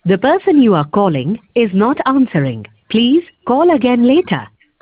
The person you are calling is not answering. Please call again later.